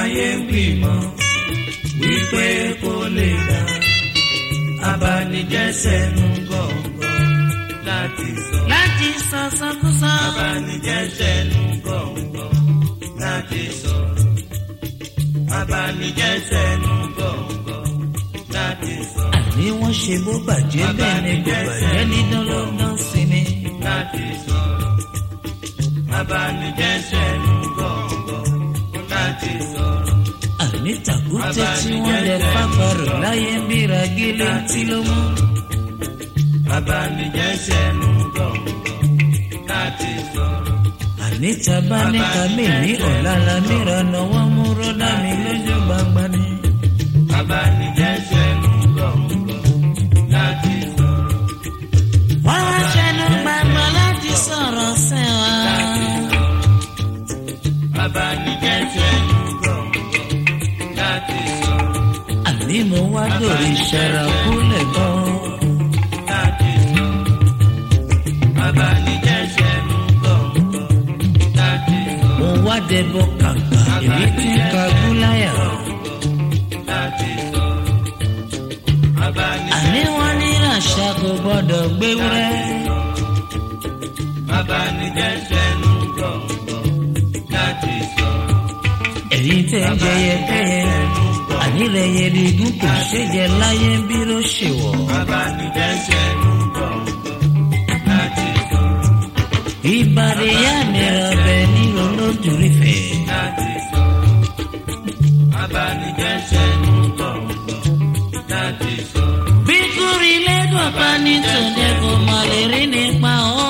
ayé ń gbìmọ̀ wípé kò lè dá abanijẹ́ sẹ́nu gọ̀ǹgọ̀ láti sọ sọkúsọ. abanijẹ́ sẹ́nu gọ̀ǹgọ̀ láti sọ̀rọ̀. abanijẹ́ sẹ́nu gọ̀ǹgọ̀ láti sọ̀rọ̀. àní wọ́n ṣe bó bàjẹ́ bẹ́ẹ̀ ni bó bàjẹ́ dídán ló dán sí ni. láti sọ̀rọ̀. abanijẹ́ sẹ́nu gọ̀ǹgọ̀ láti sọ̀rọ̀. àní tàkúté tí wọ́n lè fàgbàrò láyé ń bíra gílé tí ló mú. abanijẹ́ sẹ́nu gọ̀ǹgọ̀ láti sọ̀rọ̀. àní tàbá ní kàmí ní ọ̀làlà mìíràn náà wọ́n mú rọ́dá mi lójú gbangba ni. abanijẹ́ sẹ́nu gọ̀ǹgọ̀ láti sọ̀rọ̀. wọ́n wá sẹ́nu gbangba láti sọ̀rọ̀ sẹ́wà. abanijẹ́ sẹ́nu gọ̀ǹgọ̀ láti sọ̀rọ̀. àní mo wá lórí ìṣẹ̀ra kúlẹ̀ gan-an. láti sọ̀rọ̀. abanijẹ́ sẹ́nu gọ̀ǹgọ̀ láti sọ̀rọ̀. mo wá dẹbọ kàkà èyí tí ń ka gúláyà. láti sọ̀rọ̀. àní wọ́n ní àṣà kò gbọ́dọ̀ gbéwúrẹ́. abanijẹ́ sẹ́nu gọ̀ǹgọ̀ láti sọ̀rọ̀. èyí tẹ́ ń jẹyẹ kẹ́yẹ ànílẹ̀ yẹlẹ́gùn kò ṣèjẹ láyé ń bí ló ṣe wọ̀. abanijẹ́ sẹ́nu gọ̀ǹgọ̀ láti sọ̀rọ̀. ìbàdí yá mi rọ̀bẹ̀ nílò lójúrí fẹ̀. láti sọ̀rọ̀. abanijẹ́ sẹ́nu gọ̀ǹgọ̀ láti sọ̀rọ̀. bí kúrin lẹ́dùn ọ̀pá ní tòde kò mọ̀ lè rí nípa ọ́.